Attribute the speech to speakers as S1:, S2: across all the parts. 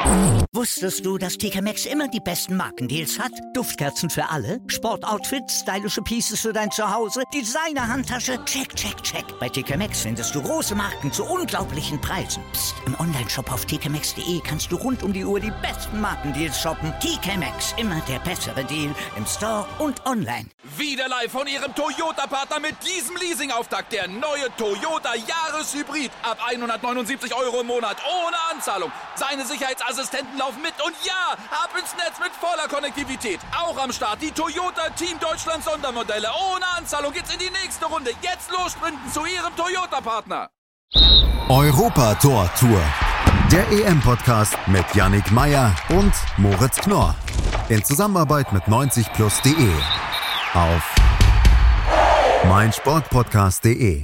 S1: Wusstest du, dass TK Maxx immer die besten Markendeals hat? Duftkerzen für alle, Sportoutfits, stylische Pieces für dein Zuhause, Designer-Handtasche, check, check, check. Bei TK Maxx findest du große Marken zu unglaublichen Preisen. Psst. Im Onlineshop auf tkmaxx.de kannst du rund um die Uhr die besten Markendeals shoppen. TK Maxx, immer der bessere Deal im Store und online.
S2: Wieder live von Ihrem Toyota-Partner mit diesem Leasing-Auftakt. Der neue Toyota Jahreshybrid. Ab 179 € im Monat. Ohne Anzahlung. Seine Sicherheitsassistenten laufen mit. Und ja, ab ins Netz mit voller Konnektivität. Auch am Start die Toyota Team Deutschland Sondermodelle. Ohne Anzahlung geht's in die nächste Runde. Jetzt los sprinten zu Ihrem Toyota-Partner.
S3: Europa-Tor-Tour. Der EM-Podcast mit Yannick Meyer und Moritz Knorr. In Zusammenarbeit mit 90plus.de. Auf meinsportpodcast.de.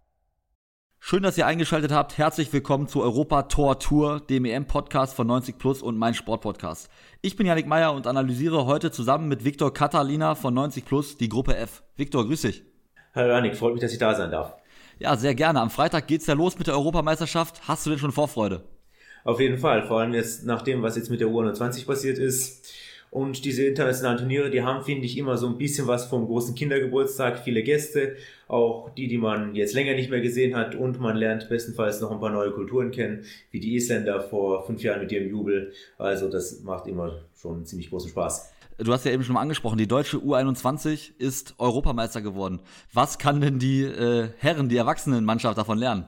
S4: Schön, dass ihr eingeschaltet habt. Herzlich willkommen zu Europa-Tor-Tour, dem EM-Podcast von 90plus und mein Sportpodcast. Ich bin Yannick Meyer und analysiere heute zusammen mit Viktor Katalina von 90plus die Gruppe F. Viktor, grüß dich.
S5: Hallo Yannick, freut mich, dass ich da sein darf.
S4: Ja, sehr gerne. Am Freitag geht's ja los mit der Europameisterschaft. Hast du denn schon Vorfreude?
S5: Auf jeden Fall, vor allem jetzt nach dem, was jetzt mit der U21 passiert ist. Und diese internationalen Turniere, die haben, finde ich, immer so ein bisschen was vom großen Kindergeburtstag. Viele Gäste, auch die man jetzt länger nicht mehr gesehen hat. Und man lernt bestenfalls noch ein paar neue Kulturen kennen, wie die Isländer vor 5 Jahren mit ihrem Jubel. Also das macht immer schon ziemlich großen Spaß.
S4: Du hast ja eben schon mal angesprochen, die deutsche U21 ist Europameister geworden. Was kann denn die Herren, die Erwachsenenmannschaft davon lernen?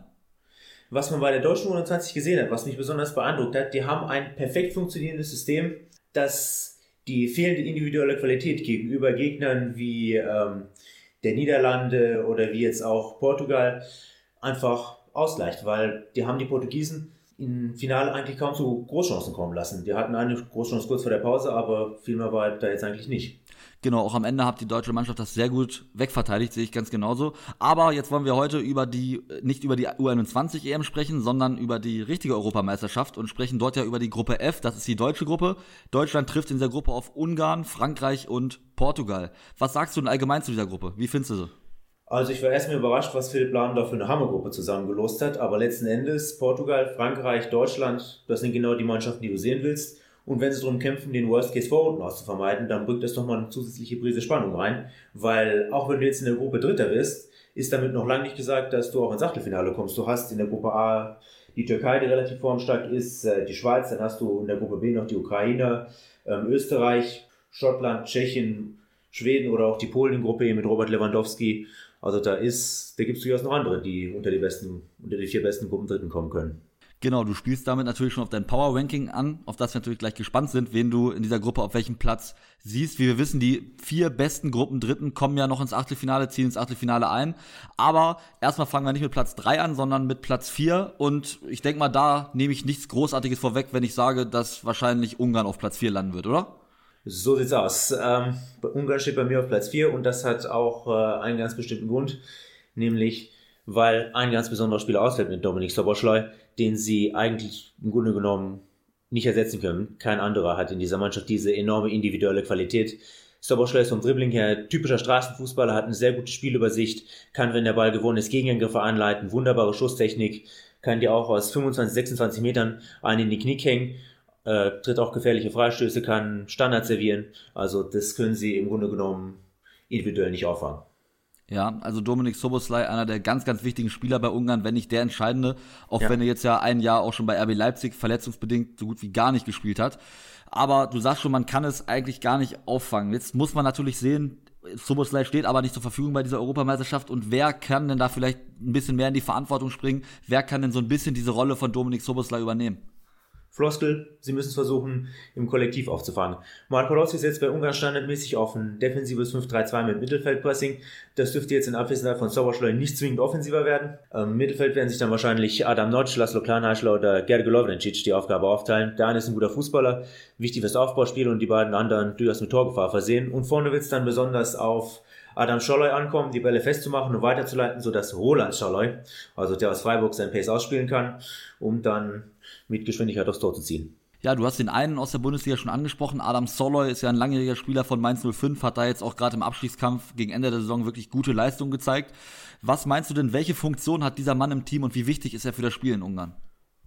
S5: Was man bei der deutschen U21 gesehen hat, was mich besonders beeindruckt hat, die haben ein perfekt funktionierendes System, das die fehlende individuelle Qualität gegenüber Gegnern wie der Niederlande oder wie jetzt auch Portugal einfach ausgleicht, weil die haben die Portugiesen im Finale eigentlich kaum zu Großchancen kommen lassen. Die hatten eine Großchance kurz vor der Pause, aber viel mehr war da jetzt eigentlich nicht.
S4: Genau, auch am Ende hat die deutsche Mannschaft das sehr gut wegverteidigt, sehe ich ganz genauso. Aber jetzt wollen wir heute nicht über die U21 EM sprechen, sondern über die richtige Europameisterschaft und sprechen dort ja über die Gruppe F, das ist die deutsche Gruppe. Deutschland trifft in dieser Gruppe auf Ungarn, Frankreich und Portugal. Was sagst du denn allgemein zu dieser Gruppe? Wie findest du sie?
S5: Also ich war erstmal überrascht, was Philipp Lahm da für eine Hammergruppe zusammengelost hat, aber letzten Endes Portugal, Frankreich, Deutschland, das sind genau die Mannschaften, die du sehen willst. Und wenn sie darum kämpfen, den Worst Case vor unten aus zu vermeiden, dann bringt das nochmal eine zusätzliche Prise Spannung rein, weil auch wenn du jetzt in der Gruppe Dritter bist, ist damit noch lange nicht gesagt, dass du auch ins Achtelfinale kommst. Du hast in der Gruppe A die Türkei, die relativ formstark ist, die Schweiz, dann hast du in der Gruppe B noch die Ukraine, Österreich, Schottland, Tschechien, Schweden oder auch die Polen-Gruppe mit Robert Lewandowski. Also da gibt es durchaus noch andere, die unter die 4 besten Gruppen Dritten kommen können.
S4: Genau, du spielst damit natürlich schon auf dein Power-Ranking an, auf das wir natürlich gleich gespannt sind, wen du in dieser Gruppe auf welchem Platz siehst. Wie wir wissen, die 4 besten Gruppen Dritten kommen ja noch ins Achtelfinale, ziehen ins Achtelfinale ein. Aber erstmal fangen wir nicht mit Platz 3 an, sondern mit Platz 4. Und ich denke mal, da nehme ich nichts Großartiges vorweg, wenn ich sage, dass wahrscheinlich Ungarn auf Platz 4 landen wird, oder?
S5: So sieht's aus. Ungarn steht bei mir auf Platz 4 und das hat auch einen ganz bestimmten Grund, nämlich weil ein ganz besonderer Spieler ausfällt mit Dominik Szoboszlai, den sie eigentlich im Grunde genommen nicht ersetzen können. Kein anderer hat in dieser Mannschaft diese enorme individuelle Qualität. Szoboszlai ist vom Dribbling her typischer Straßenfußballer, hat eine sehr gute Spielübersicht, kann, wenn der Ball gewonnen ist, Gegenangriffe anleiten, wunderbare Schusstechnik, kann dir auch aus 25, 26 Metern einen in die Knie hängen, tritt auch gefährliche Freistöße, kann Standards servieren. Also das können sie im Grunde genommen individuell nicht auffangen.
S4: Ja, also Dominik Szoboszlai, einer der ganz, ganz wichtigen Spieler bei Ungarn, wenn nicht der entscheidende, auch wenn er jetzt ja ein Jahr auch schon bei RB Leipzig verletzungsbedingt so gut wie gar nicht gespielt hat. Aber du sagst schon, man kann es eigentlich gar nicht auffangen. Jetzt muss man natürlich sehen, Szoboszlai steht aber nicht zur Verfügung bei dieser Europameisterschaft und wer kann denn da vielleicht ein bisschen mehr in die Verantwortung springen? Wer kann denn so ein bisschen diese Rolle von Dominik Szoboszlai übernehmen?
S5: Floskel, sie müssen es versuchen, im Kollektiv aufzufangen. Mark Podolski setzt bei Ungarn standardmäßig auf ein defensives 5-3-2 mit Mittelfeldpressing. Das dürfte jetzt in Abwesenheit von Szoboszlai nicht zwingend offensiver werden. Im Mittelfeld werden sich dann wahrscheinlich Adam Notch, Laszlo Klarneischler oder Gerge Lovrencic die Aufgabe aufteilen. Der eine ist ein guter Fußballer, wichtig fürs Aufbauspiel und die beiden anderen durchaus mit Torgefahr versehen. Und vorne wird es dann besonders auf Adam Scholloy ankommen, die Bälle festzumachen und weiterzuleiten, sodass Roland Scholloy, also der aus Freiburg, seinen Pace ausspielen kann, um dann mit Geschwindigkeit aufs Tor zu ziehen.
S4: Ja, du hast den einen aus der Bundesliga schon angesprochen. Adam Scholloy ist ja ein langjähriger Spieler von Mainz 05, hat da jetzt auch gerade im Abstiegskampf gegen Ende der Saison wirklich gute Leistungen gezeigt. Was meinst du denn, welche Funktion hat dieser Mann im Team und wie wichtig ist er für das Spiel in Ungarn?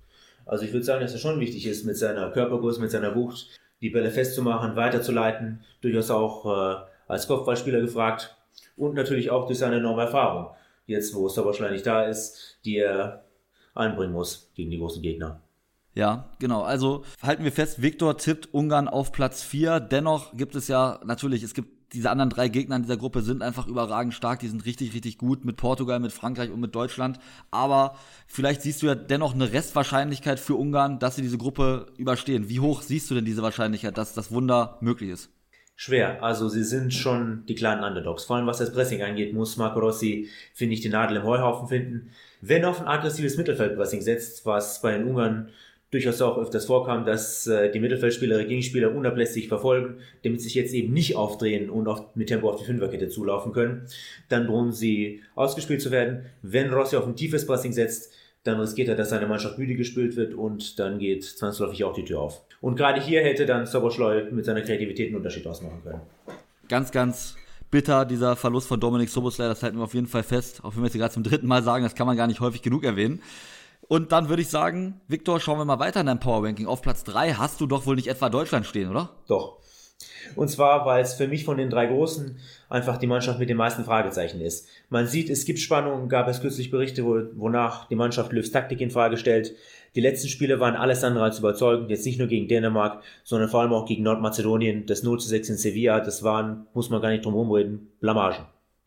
S5: Also ich würde sagen, dass er schon wichtig ist, mit seiner Körpergröße, mit seiner Wucht, die Bälle festzumachen, weiterzuleiten, durchaus auch als Kopfballspieler gefragt und natürlich auch durch seine enorme Erfahrung, jetzt wo Szoboszlai nicht da ist, die er einbringen muss gegen die großen Gegner.
S4: Ja, genau. Also halten wir fest, Viktor tippt Ungarn auf Platz 4. Dennoch gibt es ja natürlich, es gibt diese anderen 3 Gegner in dieser Gruppe sind einfach überragend stark, die sind richtig, richtig gut mit Portugal, mit Frankreich und mit Deutschland. Aber vielleicht siehst du ja dennoch eine Restwahrscheinlichkeit für Ungarn, dass sie diese Gruppe überstehen. Wie hoch siehst du denn diese Wahrscheinlichkeit, dass das Wunder möglich ist?
S5: Schwer, also sie sind schon die kleinen Underdogs. Vor allem was das Pressing angeht, muss Marco Rossi, finde ich, die Nadel im Heuhaufen finden. Wenn er auf ein aggressives Mittelfeldpressing setzt, was bei den Ungarn durchaus auch öfters vorkam, dass die Mittelfeldspieler, Gegenspieler unablässig verfolgen, damit sich jetzt eben nicht aufdrehen und mit Tempo auf die Fünferkette zulaufen können, dann drohen sie ausgespielt zu werden. Wenn Rossi auf ein tiefes Pressing setzt, dann riskiert er, dass seine Mannschaft müde gespielt wird und dann geht zwangsläufig auch die Tür auf. Und gerade hier hätte dann Szoboszlai mit seiner Kreativität einen Unterschied ausmachen können.
S4: Ganz, ganz bitter, dieser Verlust von Dominik Szoboszlai, das halten wir auf jeden Fall fest, auch wenn wir es gerade zum 3. Mal sagen, das kann man gar nicht häufig genug erwähnen. Und dann würde ich sagen, Viktor, schauen wir mal weiter in deinem Power-Ranking. Auf Platz 3 hast du doch wohl nicht etwa Deutschland stehen, oder?
S5: Doch. Und zwar, weil es für mich von den 3 Großen einfach die Mannschaft mit den meisten Fragezeichen ist. Man sieht, es gibt Spannungen, gab es kürzlich Berichte, wonach die Mannschaft Löws Taktik in Frage stellt. Die letzten Spiele waren alles andere als überzeugend, jetzt nicht nur gegen Dänemark, sondern vor allem auch gegen Nordmazedonien. Das 0:6 in Sevilla, das waren, muss man gar nicht drum rumreden, Blamagen.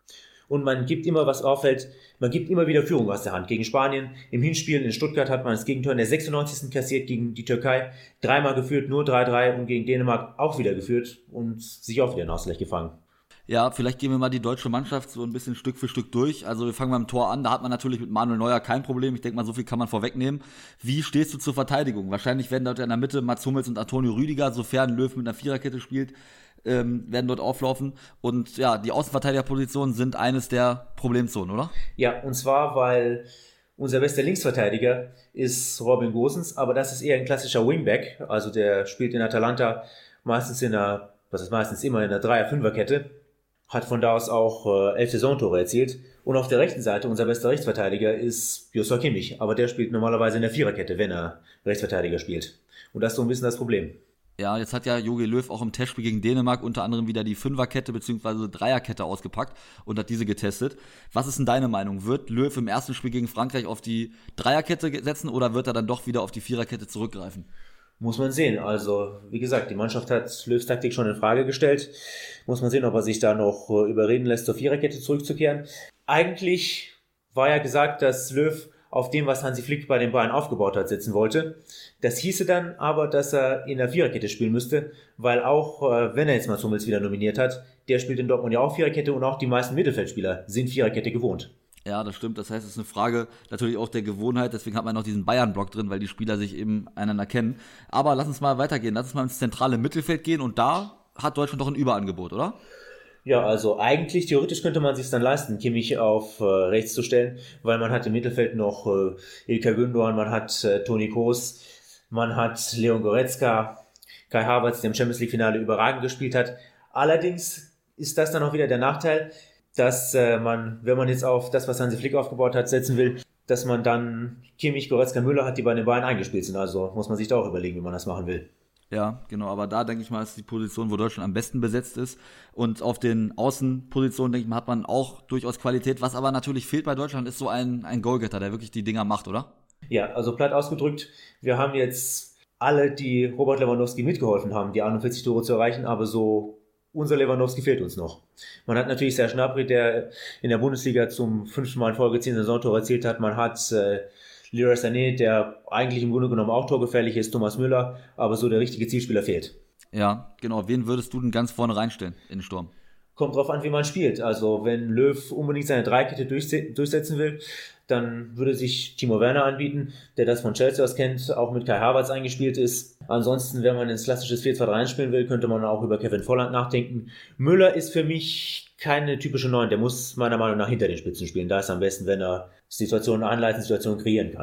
S5: Und man gibt immer, was auffällt, man gibt immer wieder Führung aus der Hand. Gegen Spanien, im Hinspiel in Stuttgart hat man das Gegentor in der 96. kassiert gegen die Türkei, 3-mal geführt, nur 3-3 und gegen Dänemark auch wieder geführt und sich auch wieder einen Ausgleich gefangen.
S4: Ja, vielleicht gehen wir mal die deutsche Mannschaft so ein bisschen Stück für Stück durch. Also wir fangen beim Tor an, da hat man natürlich mit Manuel Neuer kein Problem. Ich denke mal, so viel kann man vorwegnehmen. Wie stehst du zur Verteidigung? Wahrscheinlich werden dort in der Mitte Mats Hummels und Antonio Rüdiger, sofern Löw mit einer Viererkette spielt, werden dort auflaufen. Und ja, die Außenverteidigerpositionen sind eines der Problemzonen, oder?
S5: Ja, und zwar, weil unser bester Linksverteidiger ist Robin Gosens, aber das ist eher ein klassischer Wingback. Also der spielt in Atalanta meistens immer in einer Dreier-Fünfer-Kette. Hat von da aus auch 11 Saisontore erzielt. Und auf der rechten Seite, unser bester Rechtsverteidiger ist Joshua Kimmich. Aber der spielt normalerweise in der Viererkette, wenn er Rechtsverteidiger spielt. Und das ist so ein bisschen das Problem.
S4: Ja, jetzt hat ja Jogi Löw auch im Testspiel gegen Dänemark unter anderem wieder die Fünferkette bzw. Dreierkette ausgepackt und hat diese getestet. Was ist denn deine Meinung? Wird Löw im ersten Spiel gegen Frankreich auf die Dreierkette setzen oder wird er dann doch wieder auf die Viererkette zurückgreifen?
S5: Muss man sehen. Also, wie gesagt, die Mannschaft hat Löws Taktik schon in Frage gestellt. Muss man sehen, ob er sich da noch überreden lässt, zur Viererkette zurückzukehren. Eigentlich war ja gesagt, dass Löw auf dem, was Hansi Flick bei den Bayern aufgebaut hat, setzen wollte. Das hieße dann aber, dass er in der Viererkette spielen müsste, weil auch, wenn er jetzt Mats Hummels wieder nominiert hat, der spielt in Dortmund ja auch Viererkette und auch die meisten Mittelfeldspieler sind Viererkette gewohnt.
S4: Ja, das stimmt. Das heißt, es ist eine Frage natürlich auch der Gewohnheit. Deswegen hat man noch diesen Bayern-Block drin, weil die Spieler sich eben einander kennen. Aber lass uns mal weitergehen. Lass uns mal ins zentrale Mittelfeld gehen. Und da hat Deutschland doch ein Überangebot, oder?
S5: Ja, also eigentlich, theoretisch könnte man es sich dann leisten, Kimmich auf rechts zu stellen, weil man hat im Mittelfeld noch Ilkay Gündoğan, man hat Toni Kroos, man hat Leon Goretzka, Kai Havertz, der im Champions-League-Finale überragend gespielt hat. Allerdings ist das dann auch wieder der Nachteil, dass man, wenn man jetzt auf das, was Hansi Flick aufgebaut hat, setzen will, dass man dann Kimmich, Goretzka, Müller hat, die bei den Bayern eingespielt sind. Also muss man sich da auch überlegen, wie man das machen will.
S4: Ja, genau, aber da denke ich mal, ist die Position, wo Deutschland am besten besetzt ist. Und auf den Außenpositionen, denke ich mal, hat man auch durchaus Qualität. Was aber natürlich fehlt bei Deutschland, ist so ein Goalgetter, der wirklich die Dinger macht, oder?
S5: Ja, also platt ausgedrückt, wir haben jetzt alle, die Robert Lewandowski mitgeholfen haben, die 41 Tore zu erreichen, aber so unser Lewandowski fehlt uns noch. Man hat natürlich Serge Gnabry, der in der Bundesliga zum 5. Mal in Folge 10 Saisontore erzielt hat. Man hat Leroy Sané, der eigentlich im Grunde genommen auch torgefährlich ist, Thomas Müller, aber so der richtige Zielspieler fehlt.
S4: Ja, genau. Wen würdest du denn ganz vorne reinstellen in den Sturm?
S5: Kommt drauf an, wie man spielt. Also wenn Löw unbedingt seine Dreikette durchsetzen will, dann würde sich Timo Werner anbieten, der das von Chelsea aus kennt, auch mit Kai Havertz eingespielt ist. Ansonsten, wenn man ins klassisches 4-2-3 spielen will, könnte man auch über Kevin Volland nachdenken. Müller ist für mich keine typische 9, der muss meiner Meinung nach hinter den Spitzen spielen. Da ist am besten, wenn er Situationen einleiten, Situationen kreieren kann.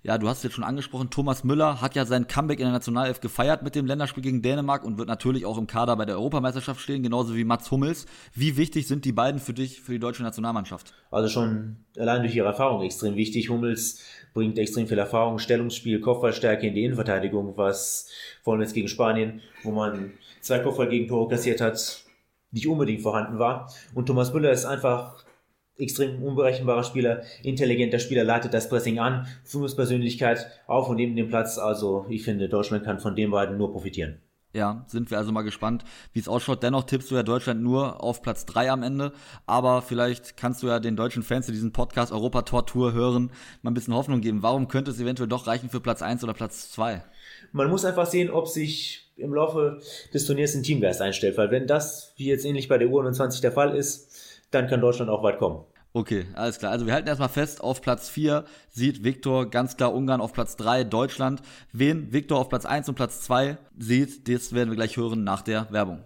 S4: Ja, du hast es jetzt schon angesprochen, Thomas Müller hat ja sein Comeback in der Nationalelf gefeiert mit dem Länderspiel gegen Dänemark und wird natürlich auch im Kader bei der Europameisterschaft stehen, genauso wie Mats Hummels. Wie wichtig sind die beiden für dich, für die deutsche Nationalmannschaft?
S5: Also schon allein durch ihre Erfahrung extrem wichtig. Hummels bringt extrem viel Erfahrung, Stellungsspiel, Kopfballstärke in die Innenverteidigung, was vor allem jetzt gegen Spanien, wo man 2 Kopfballgegentore kassiert hat, nicht unbedingt vorhanden war. Und Thomas Müller ist einfach extrem unberechenbarer Spieler, intelligenter Spieler, leitet das Pressing an, Führungspersönlichkeit auf und neben dem Platz. Also ich finde, Deutschland kann von den beiden nur profitieren.
S4: Ja, sind wir also mal gespannt, wie es ausschaut. Dennoch tippst du ja Deutschland nur auf Platz 3 am Ende. Aber vielleicht kannst du ja den deutschen Fans, die diesen Podcast Europa-Tor-Tour hören, mal ein bisschen Hoffnung geben. Warum könnte es eventuell doch reichen für Platz 1 oder Platz 2?
S5: Man muss einfach sehen, ob sich im Laufe des Turniers ein Teamgeist einstellt. Weil wenn das, wie jetzt ähnlich bei der U21 der Fall ist, dann kann Deutschland auch weit kommen.
S4: Okay, alles klar. Also wir halten erstmal fest, auf Platz 4 sieht Viktor ganz klar Ungarn, auf Platz 3 Deutschland. Wen Viktor auf Platz 1 und Platz 2 sieht, das werden wir gleich hören nach der Werbung.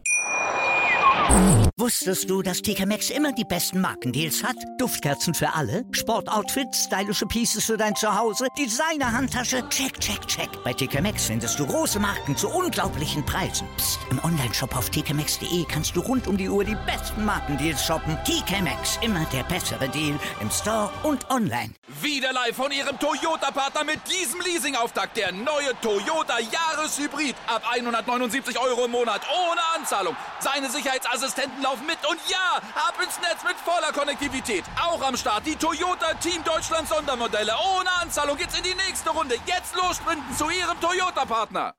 S1: Wusstest du, dass TK Maxx immer die besten Markendeals hat? Duftkerzen für alle, Sportoutfits, stylische Pieces für dein Zuhause, Designer-Handtasche, check, check, check. Bei TK Maxx findest du große Marken zu unglaublichen Preisen. Psst. Im Onlineshop auf tkmaxx.de kannst du rund um die Uhr die besten Markendeals shoppen. TK Maxx, immer der bessere Deal im Store und online.
S2: Wieder live von Ihrem Toyota-Partner mit diesem Leasing-Auftakt. Der neue Toyota Jahreshybrid. Ab 179 Euro im Monat ohne Anzahlung. Seine Sicherheitsassistenten laufen mit und ja, ab ins Netz mit voller Konnektivität. Auch am Start die Toyota Team Deutschland Sondermodelle. Ohne Anzahlung geht's in die nächste Runde. Jetzt los sprinten zu Ihrem Toyota-Partner.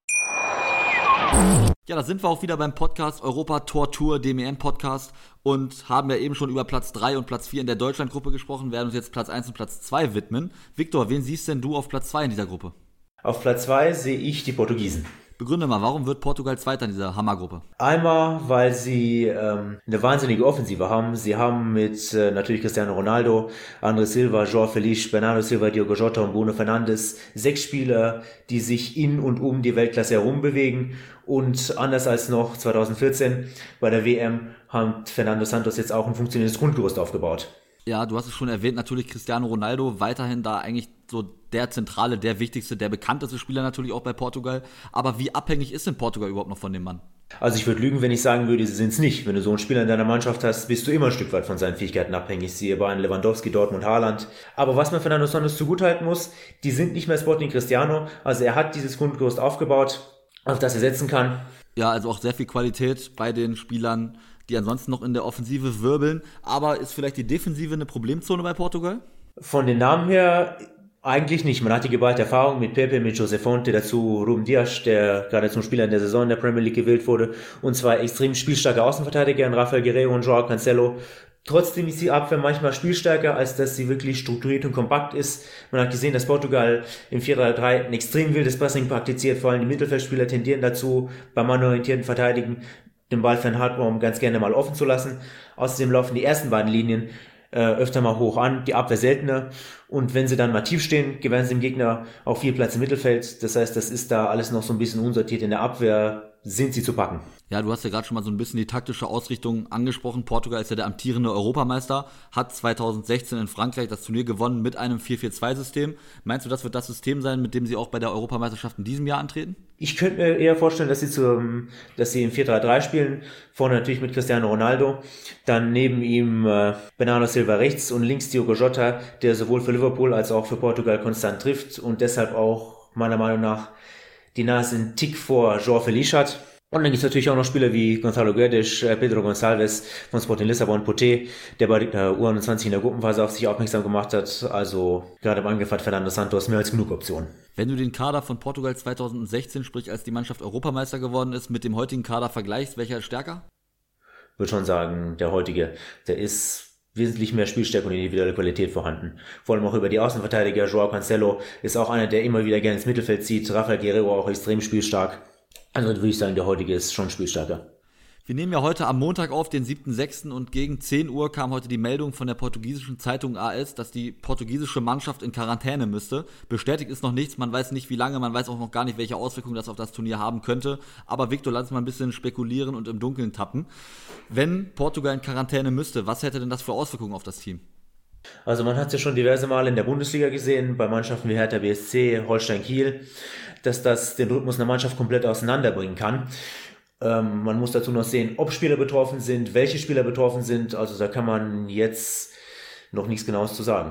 S4: Ja, da sind wir auch wieder beim Podcast Europa-Tor-Tour, dem EM-Podcast und haben ja eben schon über Platz 3 und Platz 4 in der Deutschland-Gruppe gesprochen, werden uns jetzt Platz 1 und Platz 2 widmen. Viktor, wen siehst denn du auf Platz 2 in dieser Gruppe?
S5: Auf Platz 2 sehe ich die Portugiesen.
S4: Begründe mal, warum wird Portugal Zweiter in dieser Hammergruppe?
S5: Einmal, weil sie eine wahnsinnige Offensive haben. Sie haben mit natürlich Cristiano Ronaldo, André Silva, João Félix, Bernardo Silva, Diogo Jota und Bruno Fernandes 6 Spieler, die sich in und um die Weltklasse herum bewegen. Und anders als noch 2014 bei der WM hat Fernando Santos jetzt auch ein funktionierendes Grundgerüst aufgebaut.
S4: Ja, du hast es schon erwähnt, natürlich Cristiano Ronaldo, weiterhin da eigentlich so der zentrale, der wichtigste, der bekannteste Spieler natürlich auch bei Portugal. Aber wie abhängig ist denn Portugal überhaupt noch von dem Mann?
S5: Also ich würde lügen, wenn ich sagen würde, sie sind es nicht. Wenn du so einen Spieler in deiner Mannschaft hast, bist du immer ein Stück weit von seinen Fähigkeiten abhängig. Siehe Bayern, Lewandowski, Dortmund, Haaland. Aber was man Fernando Santos zugutehalten muss, die sind nicht mehr Sporting Cristiano. Also er hat dieses Grundgerüst aufgebaut, auf das er setzen kann.
S4: Ja, also auch sehr viel Qualität bei den Spielern, die ansonsten noch in der Offensive wirbeln. Aber ist vielleicht die Defensive eine Problemzone bei Portugal?
S5: Von den Namen her eigentlich nicht. Man hat die geballte Erfahrung mit Pepe, mit José Fonte, dazu Ruben Dias, der gerade zum Spieler in der Saison in der Premier League gewählt wurde, und 2 extrem spielstarke Außenverteidiger, Rafael Guerreiro und João Cancelo. Trotzdem ist die Abwehr manchmal spielstärker, als dass sie wirklich strukturiert und kompakt ist. Man hat gesehen, dass Portugal im 4-3-3 ein extrem wildes Pressing praktiziert. Vor allem die Mittelfeldspieler tendieren dazu, beim mannorientierten Verteidigen den Ball für den Halbraum ganz gerne mal offen zu lassen. Außerdem laufen die ersten beiden Linien öfter mal hoch an, die Abwehr seltener. Und wenn sie dann mal tief stehen, gewähren sie dem Gegner auch viel Platz im Mittelfeld. Das heißt, das ist da alles noch so ein bisschen unsortiert. In der Abwehr sind sie zu packen. Ja, du hast ja gerade schon mal so ein bisschen die taktische Ausrichtung angesprochen. Portugal ist ja der amtierende Europameister, hat 2016 in Frankreich das Turnier gewonnen mit einem 4-4-2-System. Meinst du, das wird das System sein, mit dem sie auch bei der Europameisterschaft in diesem Jahr antreten? Ich könnte mir eher vorstellen, dass sie im 4-3-3 spielen. Vorne natürlich mit Cristiano Ronaldo. Dann neben ihm Bernardo Silva rechts und links Diogo Jota, der sowohl für Liverpool als auch für Portugal konstant trifft und deshalb auch meiner Meinung nach die Nase einen Tick vor João Félix hat. Und dann gibt es natürlich auch noch Spieler wie Gonzalo Guedes, Pedro Gonçalves von Sporting Lissabon, Poté, der bei der U21 in der Gruppenphase auf sich aufmerksam gemacht hat. Also gerade im Angriff hat Fernando Santos mehr als genug Optionen. Wenn du den Kader von Portugal 2016, sprich als die Mannschaft Europameister geworden ist, mit dem heutigen Kader vergleichst, welcher ist stärker? Ich würde schon sagen, der heutige, der ist wesentlich mehr Spielstärke und individuelle Qualität vorhanden. Vor allem auch über die Außenverteidiger. João Cancelo ist auch einer, der immer wieder gerne ins Mittelfeld zieht. Rafael Guerreiro auch extrem spielstark. Also würde ich sagen, der heutige ist schon spielstarker. Wir nehmen ja heute am Montag auf, den 7.6. und gegen 10 Uhr kam heute die Meldung von der portugiesischen Zeitung AS, dass die portugiesische Mannschaft in Quarantäne müsste. Bestätigt ist noch nichts, man weiß nicht wie lange, man weiß auch noch gar nicht, welche Auswirkungen das auf das Turnier haben könnte. Aber Viktor, lass uns mal ein bisschen spekulieren und im Dunkeln tappen. Wenn Portugal in Quarantäne müsste, was hätte denn das für Auswirkungen auf das Team? Also man hat es ja schon diverse Male in der Bundesliga gesehen, bei Mannschaften wie Hertha BSC, Holstein Kiel, dass das den Rhythmus einer Mannschaft komplett auseinanderbringen kann. Man muss dazu noch sehen, ob Spieler betroffen sind, welche Spieler betroffen sind. Also da kann man jetzt noch nichts Genaues zu sagen.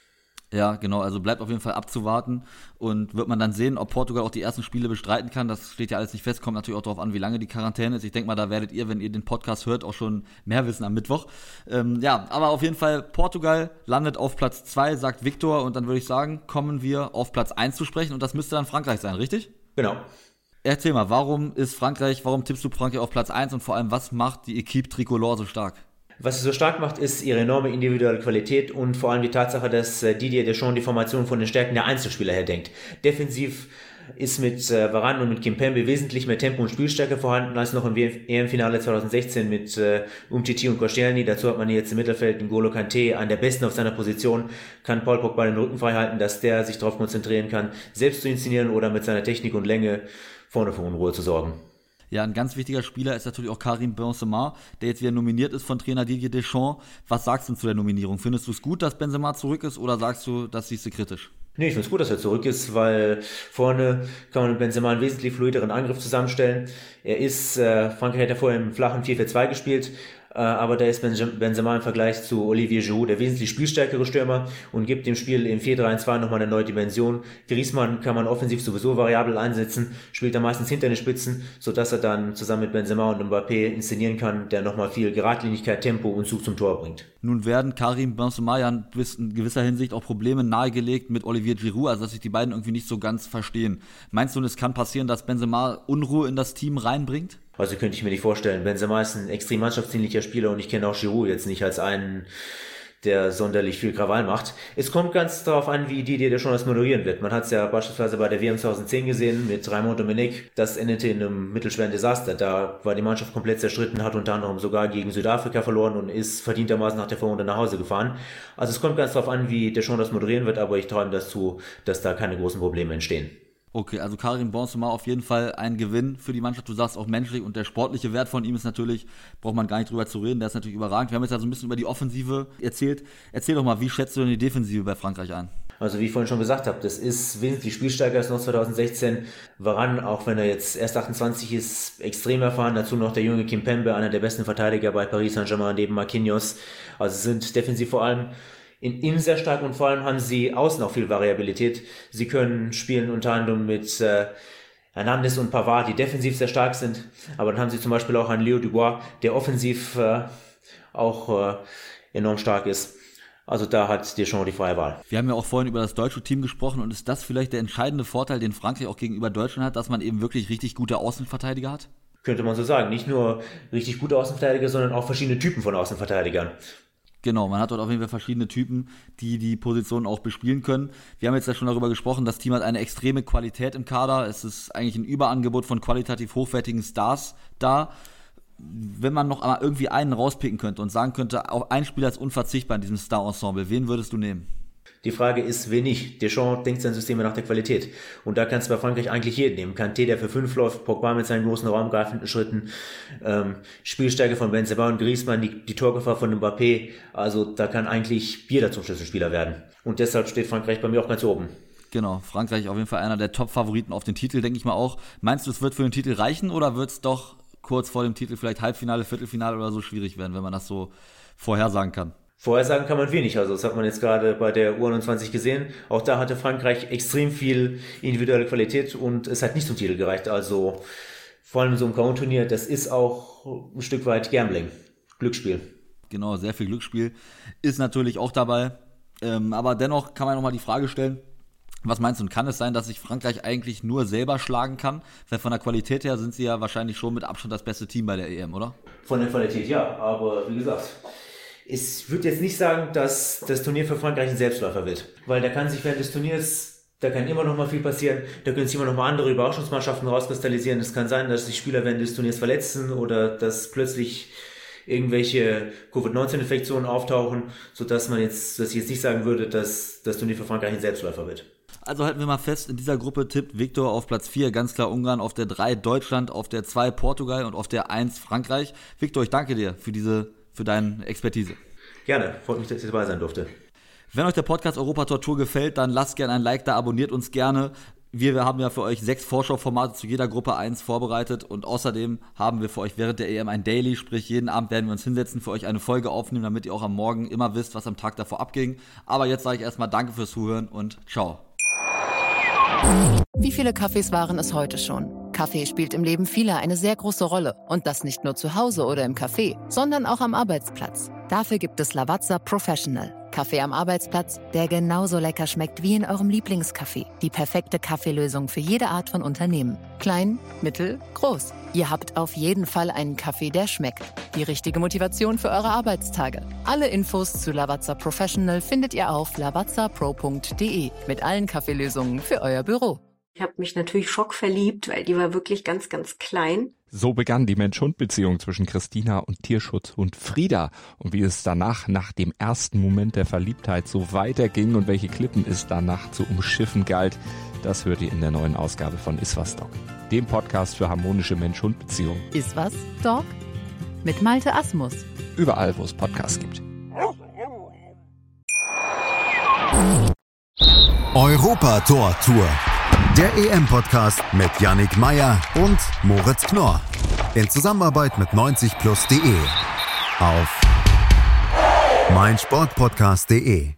S4: Ja, genau, also bleibt auf jeden Fall abzuwarten und wird man dann sehen, ob Portugal auch die ersten Spiele bestreiten kann. Das steht ja alles nicht fest, kommt natürlich auch darauf an, wie lange die Quarantäne ist. Ich denke mal, da werdet ihr, wenn ihr den Podcast hört, auch schon mehr wissen am Mittwoch. Ja, aber auf jeden Fall, Portugal landet auf Platz 2, sagt Victor, und dann würde ich sagen, kommen wir auf Platz 1 zu sprechen und das müsste dann Frankreich sein, richtig?
S5: Genau.
S4: Erzähl mal, warum tippst du Frankreich auf Platz 1 und vor allem, was macht die Equipe Tricolore so stark?
S5: Was sie so stark macht, ist ihre enorme individuelle Qualität und vor allem die Tatsache, dass Didier Deschamps die Formation von den Stärken der Einzelspieler her denkt. Defensiv ist mit Varane und mit Kimpembe wesentlich mehr Tempo und Spielstärke vorhanden als noch im EM-Finale 2016 mit Umtiti und Koscielny. Dazu hat man jetzt im Mittelfeld N'Golo Kanté, einen der Besten auf seiner Position, kann Paul Pogba den Rücken frei halten, dass der sich darauf konzentrieren kann, selbst zu inszenieren oder mit seiner Technik und Länge vorne für Unruhe zu sorgen.
S4: Ja, ein ganz wichtiger Spieler ist natürlich auch Karim Benzema, der jetzt wieder nominiert ist von Trainer Didier Deschamps. Was sagst du denn zu der Nominierung? Findest du es gut, dass Benzema zurück ist, oder sagst du, das siehst du kritisch?
S5: Nee, ich finde es gut, dass er zurück ist, weil vorne kann man mit Benzema einen wesentlich fluideren Angriff zusammenstellen. Frankreich hat ja vorher im flachen 4-4-2 gespielt, aber da ist Benzema im Vergleich zu Olivier Giroud der wesentlich spielstärkere Stürmer und gibt dem Spiel im 4-3-2 nochmal eine neue Dimension. Griezmann kann man offensiv sowieso variabel einsetzen, spielt er meistens hinter den Spitzen, sodass er dann zusammen mit Benzema und Mbappé inszenieren kann, der nochmal viel Geradlinigkeit, Tempo und Zug zum Tor bringt.
S4: Nun werden Karim Benzema ja in gewisser Hinsicht auch Probleme nahegelegt mit Olivier Giroud, also dass sich die beiden irgendwie nicht so ganz verstehen. Meinst du, es kann passieren, dass Benzema Unruhe in das Team reinbringt?
S5: Also könnte ich mir nicht vorstellen. Benzema ist ein extrem mannschaftsdienlicher Spieler und ich kenne auch Giroud jetzt nicht als einen, der sonderlich viel Krawall macht. Es kommt ganz darauf an, wie Didier Deschamps das moderieren wird. Man hat es ja beispielsweise bei der WM 2010 gesehen mit Raymond Domenech. Das endete in einem mittelschweren Desaster. Da war die Mannschaft komplett zerstritten, hat unter anderem sogar gegen Südafrika verloren und ist verdientermaßen nach der Vorrunde nach Hause gefahren. Also es kommt ganz darauf an, wie Deschamps das moderieren wird, aber ich traue ihm das zu, dass da keine großen Probleme entstehen.
S4: Okay, also Karim Benzema auf jeden Fall ein Gewinn für die Mannschaft. Du sagst auch menschlich, und der sportliche Wert von ihm ist natürlich, braucht man gar nicht drüber zu reden, der ist natürlich überragend. Wir haben jetzt also ein bisschen über die Offensive erzählt. Erzähl doch mal, wie schätzt du denn die Defensive bei Frankreich ein?
S5: Also wie ich vorhin schon gesagt habe, das ist wesentlich spielstärker als noch 2016. Varane, auch wenn er jetzt erst 28 ist, extrem erfahren. Dazu noch der junge Kimpembe, einer der besten Verteidiger bei Paris Saint-Germain neben Marquinhos. Also sind defensiv vor allem innen sehr stark und vor allem haben sie außen auch viel Variabilität. Sie können spielen unter anderem mit Hernandez und Pavard, die defensiv sehr stark sind. Aber dann haben sie zum Beispiel auch einen Leo Dubois, der offensiv auch enorm stark ist. Also da hat Deschamps die freie Wahl.
S4: Wir haben ja auch vorhin über das deutsche Team gesprochen und ist das vielleicht der entscheidende Vorteil, den Frankreich auch gegenüber Deutschland hat, dass man eben wirklich richtig gute Außenverteidiger hat?
S5: Könnte man so sagen. Nicht nur richtig gute Außenverteidiger, sondern auch verschiedene Typen von Außenverteidigern.
S4: Genau, man hat dort auf jeden Fall verschiedene Typen, die die Positionen auch bespielen können. Wir haben jetzt ja schon darüber gesprochen, das Team hat eine extreme Qualität im Kader. Es ist eigentlich ein Überangebot von qualitativ hochwertigen Stars da. Wenn man noch einmal irgendwie einen rauspicken könnte und sagen könnte, auch ein Spieler ist unverzichtbar in diesem Star-Ensemble, wen würdest du nehmen?
S5: Die Frage ist, wen nicht. Deschamps denkt sein System nach der Qualität. Und da kannst du bei Frankreich eigentlich jeden nehmen. Kanté, der für 5 läuft, Pogba mit seinen großen raumgreifenden Schritten, Spielstärke von Benzema und Griezmann, die Torgefahr von Mbappé. Also da kann eigentlich jeder zum Schlüsselspieler werden. Und deshalb steht Frankreich bei mir auch ganz oben.
S4: Genau, Frankreich auf jeden Fall einer der Top-Favoriten auf den Titel, denke ich mal auch. Meinst du, es wird für den Titel reichen oder wird es doch kurz vor dem Titel vielleicht Halbfinale, Viertelfinale oder so schwierig werden, wenn man das so vorhersagen kann?
S5: Vorhersagen kann man wenig, also das hat man jetzt gerade bei der U21 gesehen. Auch da hatte Frankreich extrem viel individuelle Qualität und es hat nicht zum Titel gereicht. Also vor allem in so einem K.O.-Turnier, das ist auch ein Stück weit Gambling, Glücksspiel.
S4: Genau, sehr viel Glücksspiel ist natürlich auch dabei. Aber dennoch kann man nochmal die Frage stellen, was meinst du, kann es sein, dass sich Frankreich eigentlich nur selber schlagen kann? Weil von der Qualität her sind sie ja wahrscheinlich schon mit Abstand das beste Team bei der EM, oder?
S5: Von der Qualität ja, aber wie gesagt, ich würde jetzt nicht sagen, dass das Turnier für Frankreich ein Selbstläufer wird. Weil da kann sich während des Turniers, da kann immer noch mal viel passieren, da können sich immer noch mal andere Überraschungsmannschaften rauskristallisieren. Es kann sein, dass sich Spieler während des Turniers verletzen oder dass plötzlich irgendwelche Covid-19-Infektionen auftauchen, dass ich jetzt nicht sagen würde, dass das Turnier für Frankreich ein Selbstläufer wird.
S4: Also halten wir mal fest, in dieser Gruppe tippt Victor auf Platz 4, ganz klar Ungarn, auf der 3 Deutschland, auf der 2 Portugal und auf der 1 Frankreich. Victor, ich danke dir für deine Expertise.
S5: Gerne, freut mich, dass ich dabei sein durfte.
S4: Wenn euch der Podcast Europator Tour gefällt, dann lasst gerne ein Like da, abonniert uns gerne. Wir haben ja für euch 6 Vorschauformate zu jeder Gruppe 1 vorbereitet und außerdem haben wir für euch während der EM ein Daily, sprich jeden Abend werden wir uns hinsetzen, für euch eine Folge aufnehmen, damit ihr auch am Morgen immer wisst, was am Tag davor abging. Aber jetzt sage ich erstmal danke fürs Zuhören und ciao.
S6: Wie viele Kaffees waren es heute schon? Kaffee spielt im Leben vieler eine sehr große Rolle. Und das nicht nur zu Hause oder im Café, sondern auch am Arbeitsplatz. Dafür gibt es Lavazza Professional. Kaffee am Arbeitsplatz, der genauso lecker schmeckt wie in eurem Lieblingscafé. Die perfekte Kaffeelösung für jede Art von Unternehmen. Klein, mittel, groß. Ihr habt auf jeden Fall einen Kaffee, der schmeckt. Die richtige Motivation für eure Arbeitstage. Alle Infos zu Lavazza Professional findet ihr auf lavazzapro.de mit allen Kaffeelösungen für euer Büro.
S7: Ich habe mich natürlich schockverliebt, weil die war wirklich ganz, ganz klein.
S8: So begann die Mensch-Hund-Beziehung zwischen Christina und Tierschutzhund Frieda. Und wie es danach, nach dem ersten Moment der Verliebtheit, so weiterging und welche Klippen es danach zu umschiffen galt, das hört ihr in der neuen Ausgabe von Iswas Dog, dem Podcast für harmonische Mensch-Hund-Beziehungen.
S6: Iswas Dog? Mit Malte Asmus.
S8: Überall, wo es Podcasts gibt.
S3: Europator Tour. Der EM-Podcast mit Yannick Meyer und Moritz Knorr. In Zusammenarbeit mit 90plus.de. Auf meinsportpodcast.de.